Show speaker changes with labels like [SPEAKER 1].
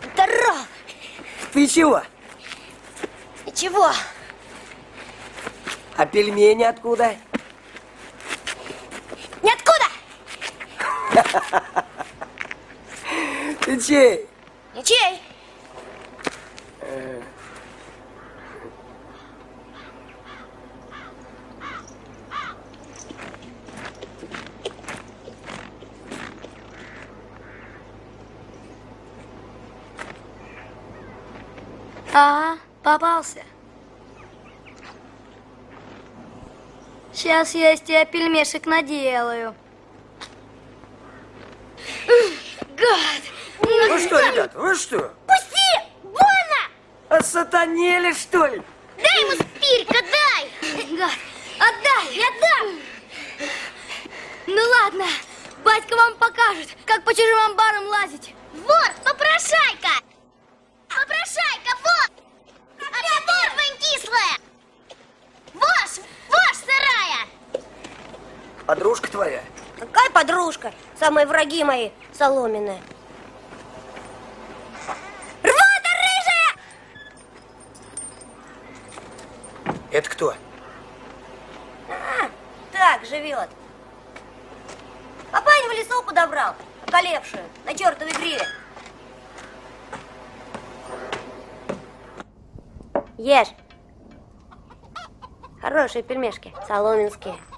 [SPEAKER 1] Здоров!
[SPEAKER 2] Ты чего?
[SPEAKER 1] Ничего.
[SPEAKER 2] А пельмени откуда?
[SPEAKER 1] Ниоткуда!
[SPEAKER 2] Ты чей?
[SPEAKER 1] Ничей.
[SPEAKER 3] Ага, попался. Сейчас я из тебя пельмешек наделаю.
[SPEAKER 1] Гад!
[SPEAKER 2] Вы что, ребят, вы что?
[SPEAKER 1] Пусти! Больно!
[SPEAKER 2] Осатанели, что ли?
[SPEAKER 1] Дай ему спирка, дай!
[SPEAKER 3] Гад, отдай, я дам! Ну ладно, батька вам покажет, как по чужим амбарам лазить.
[SPEAKER 1] Вор, попрошайка! Попрошайка, вор! А ты торфань кислая! Вож сырая!
[SPEAKER 2] Подружка твоя?
[SPEAKER 1] Какая подружка? Самые враги мои, соломенные. Рвота рыжая!
[SPEAKER 2] Это кто?
[SPEAKER 1] Так живет. Папаню в лесу подобрал, околевшую, на чертовой гриве. Ешь. Хорошие пельмешки, соломенские.